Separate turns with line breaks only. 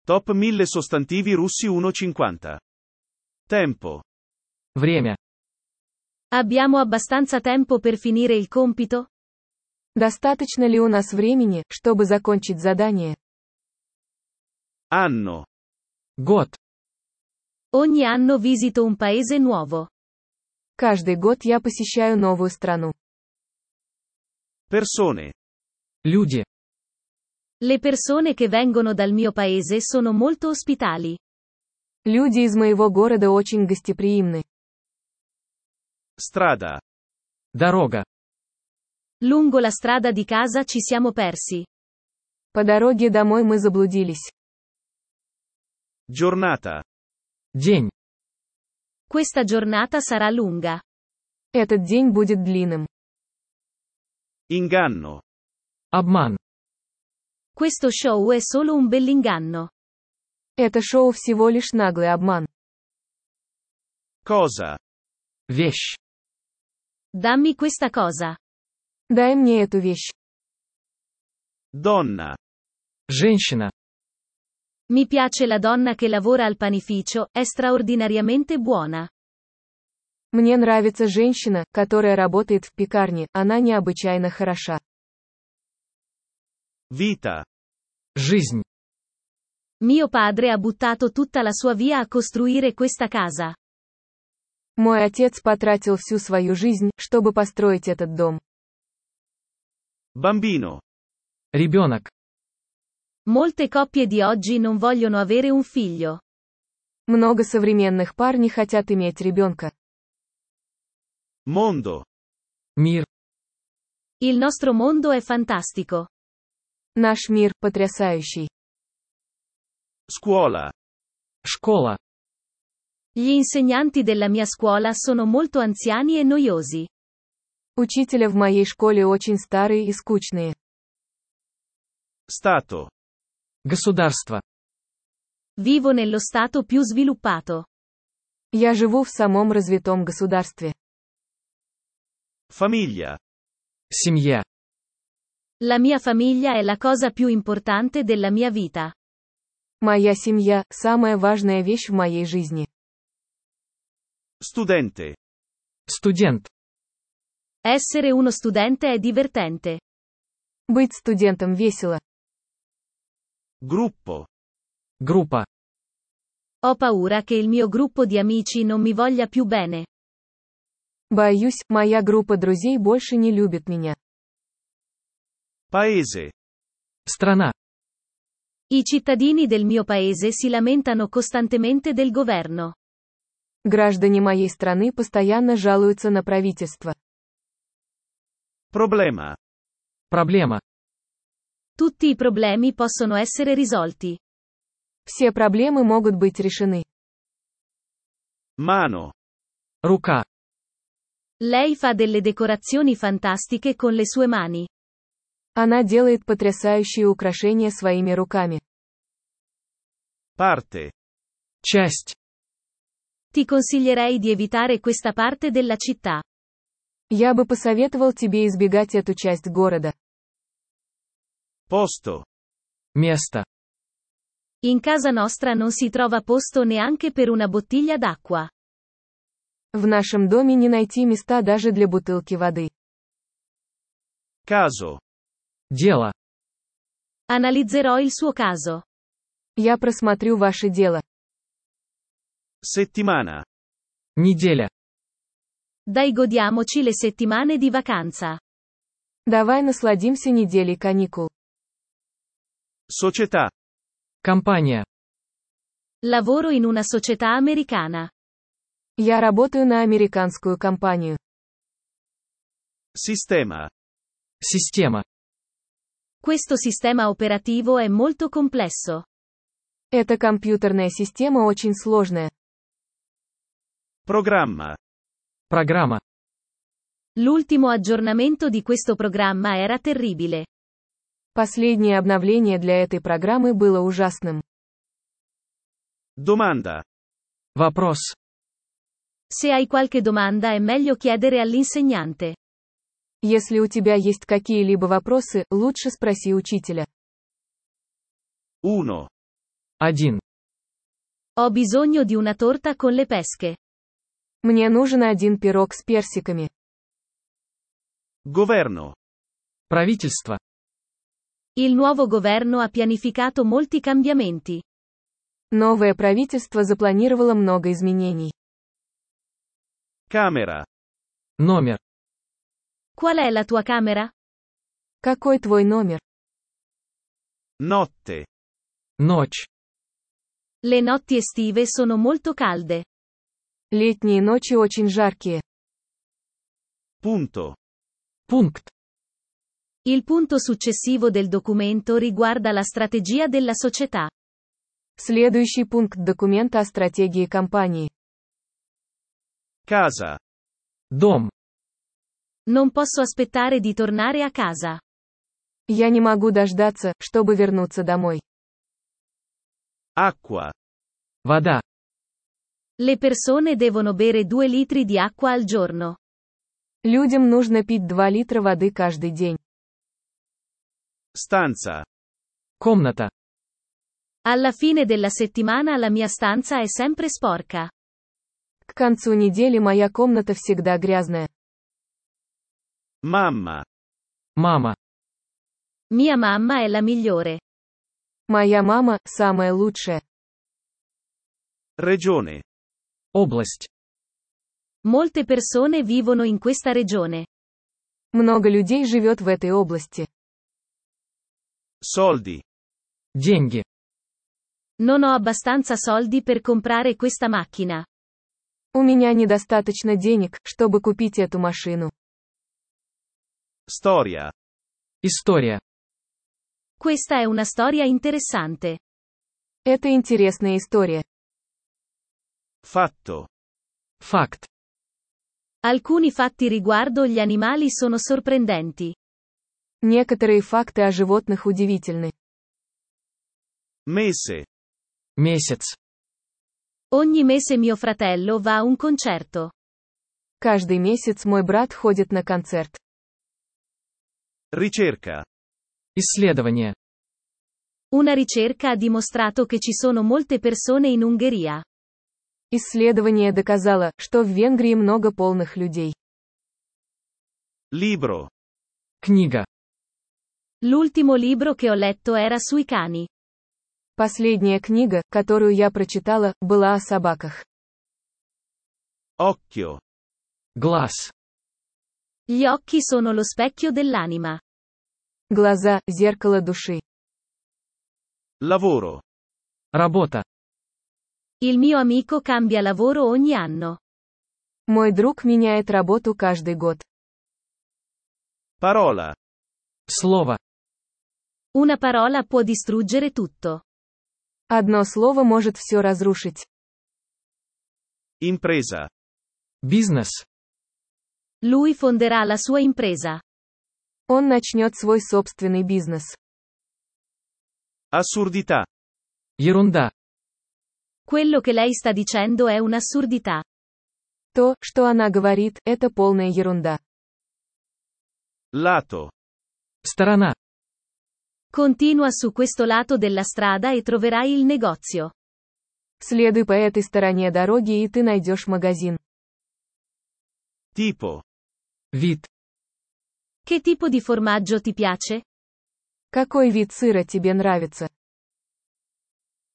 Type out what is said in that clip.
Top 1000 sostantivi russi 1.50. Tempo.
Время.
Abbiamo abbastanza tempo per finire il compito?
Достаточно ли у нас времени, чтобы закончить задание?
Anno.
Год.
Ogni anno visito un paese nuovo.
Каждый год я посещаю новую страну.
Persone.
Люди.
Le persone che vengono dal mio paese sono molto ospitali.
Люди из моего города очень гостеприимны.
Strada.
Дорога.
Lungo la strada di casa ci siamo persi.
По дороге домой мы заблудились.
Giornata.
День.
Questa giornata sarà lunga.
Этот день будет длинным.
Inganno.
Обман.
Questo show è solo un bell'inganno.
Это шоу всего лишь наглый обман.
Cosa.
Вещь.
Dammi questa cosa.
Дай мне эту вещь.
Donna.
Женщина.
Mi piace la donna che lavora al panificio, è straordinariamente buona.
Мне нравится женщина, которая работает в пекарне, она необычайно хороша.
Vita.
Жизнь.
Mio padre ha buttato tutta la sua via a costruire questa casa.
Мой отец потратил всю свою жизнь, чтобы построить этот дом.
Bambino.
Ребенок.
Molte coppie di oggi non vogliono avere un figlio.
Много современных пар не хотят иметь ребенка.
Mondo.
Мир.
Il nostro mondo è fantastico.
Наш мир потрясающий.
Scuola.
Школа.
Gli insegnanti della mia scuola sono molto anziani e noiosi.
Учителя в моей школе очень старые и скучные.
Stato.
Государство.
Vivo nello stato più sviluppato.
Я живу в самом развитом государстве.
Famiglia.
Семья.
La mia famiglia è la cosa più importante della mia vita.
Моя семья – самая важная вещь в моей жизни.
Studente.
Студент.
Essere uno studente è divertente.
Быть студентом весело.
Gruppo.
Группа.
Ho paura che il mio gruppo di amici non mi voglia più bene.
Боюсь, моя группа друзей больше не любит меня.
Paese.
Страна.
I cittadini del mio paese si lamentano costantemente del governo.
Граждане моей страны постоянно жалуются на правительство.
Problema.
Проблема.
Tutti i problemi possono essere risolti.
Все проблемы могут быть решены.
Mano.
Рука.
Lei fa delle decorazioni fantastiche con le sue mani.
Она делает потрясающие украшения своими руками.
Parte.
Часть.
Ti consiglierei di evitare questa parte della città.
Я бы посоветовал тебе избегать эту часть города.
Posto.
Место.
In casa nostra non si trova posto neanche per una bottiglia d'acqua.
В нашем доме не найти места даже для бутылки воды.
Caso.
Дело.
Analizzerò il suo caso.
Я просмотрю ваше дело.
Settimana.
Неделя.
Dai, godiamoci le settimane di vacanza.
Давай насладимся неделей каникул.
Società.
Компания.
Lavoro in una società americana.
Я работаю на американскую компанию.
Sistema.
Система.
Questo sistema operativo è molto complesso.
Эта компьютерная система очень сложная.
Programma.
Программа.
L'ultimo aggiornamento di questo programma era terribile.
Последнее обновление для этой программы было ужасным.
Domanda.
Вопрос.
Se hai qualche domanda è meglio chiedere all'insegnante.
Если у тебя есть какие-либо вопросы, лучше спроси учителя.
1.
1.
Ho bisogno di una torta con le pesche.
Мне нужен один пирог с персиками.
Governo.
Правительство.
Il nuovo governo ha pianificato molti cambiamenti.
Новое правительство запланировало много изменений.
Camera.
Номер.
Qual è la tua camera?
Какой твой номер?
Notte.
Ночь.
Le notti estive sono molto calde.
Летние ночи очень жаркие.
Punto.
Пункт.
Il punto successivo del documento riguarda la strategia della società.
Следующий пункт документа о стратегии компании.
Casa.
Дом.
Non posso aspettare di tornare a casa.
Я не могу дождаться, чтобы вернуться домой.
Acqua.
Вода.
Le persone devono bere 2 litri di acqua al giorno.
Людям нужно пить 2 литра воды каждый день.
Stanza.
Комната.
Alla fine della settimana la mia stanza è sempre sporca.
К концу недели моя комната всегда грязная.
Mamma.
Мама.
Mia mamma è la migliore.
Моя мама – самая лучшая.
Regione.
Область.
Molte persone vivono in questa regione.
Много людей живет в этой области.
Soldi.
Деньги.
Non ho abbastanza soldi per comprare questa macchina.
У меня недостаточно денег, чтобы купить эту машину.
Storia.
История.
Questa è una storia interessante.
Это интересная история.
Fatto.
Факт.
Alcuni fatti riguardo gli animali sono sorprendenti.
Некоторые факты о животных удивительны.
Mese.
Месяц.
Ogni mese mio fratello va a un concerto.
Каждый месяц мой брат ходит на концерт.
Ricerca.
Исследование.
Una ricerca ha dimostrato che ci sono molte persone in Ungheria.
Исследование доказало, что в Венгрии много полных людей.
Libro.
Книга.
L'ultimo libro che ho letto era sui cani.
Последняя книга, которую я прочитала, была о собаках.
Occhio.
Глаз.
Gli occhi sono lo specchio dell'anima.
Глаза – зеркало души.
Lavoro.
Работа.
Il mio amico cambia lavoro ogni anno.
Мой друг меняет работу каждый год.
Parola.
Слово.
Una parola può distruggere tutto.
Одно слово может все разрушить.
Impresa.
Бизнес.
Lui fonderà la sua impresa.
Он начнет свой собственный бизнес.
Assurdità.
Ерунда.
Quello che lei sta dicendo è un'assurdità.
То, что она говорит, это полная ерунда.
Lato.
Сторона.
Continua su questo lato della strada e troverai il negozio.
Следуй по этой стороне дороги и ты найдешь магазин.
Tipo.
Вид.
Che tipo di formaggio ti piace?
Какой вид сыра тебе нравится?